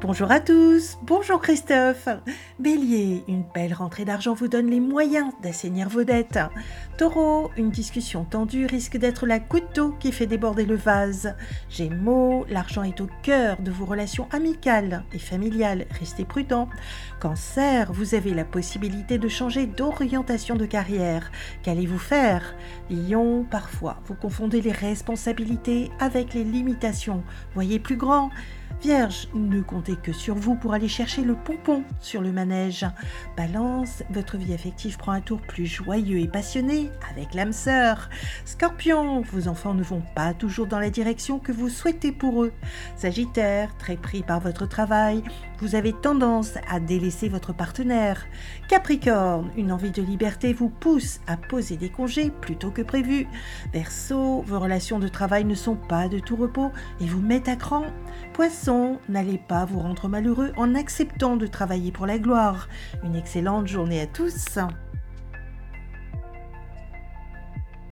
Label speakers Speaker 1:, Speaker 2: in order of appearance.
Speaker 1: Bonjour à tous, bonjour Christophe. Bélier, une belle rentrée d'argent vous donne les moyens d'assainir vos dettes. Taureau, une discussion tendue risque d'être la goutte d'eau qui fait déborder le vase. Gémeaux, l'argent est au cœur de vos relations amicales et familiales, restez prudent. Cancer, vous avez la possibilité de changer d'orientation de carrière. Qu'allez-vous faire? Lion, parfois vous confondez les responsabilités avec les limitations. Voyez plus grand. Vierge, ne comptez que sur vous pour aller chercher le pompon sur le manège. Balance, votre vie affective prend un tour plus joyeux et passionné avec l'âme sœur. Scorpion, vos enfants ne vont pas toujours dans la direction que vous souhaitez pour eux. Sagittaire, très pris par votre travail, vous avez tendance à délaisser votre partenaire. Capricorne, une envie de liberté vous pousse à poser des congés plutôt que prévu. Verseau, vos relations de travail ne sont pas de tout repos et vous mettent à cran. Poisson, n'allez pas vous rendre malheureux en acceptant de travailler pour la gloire. Une excellente journée à tous.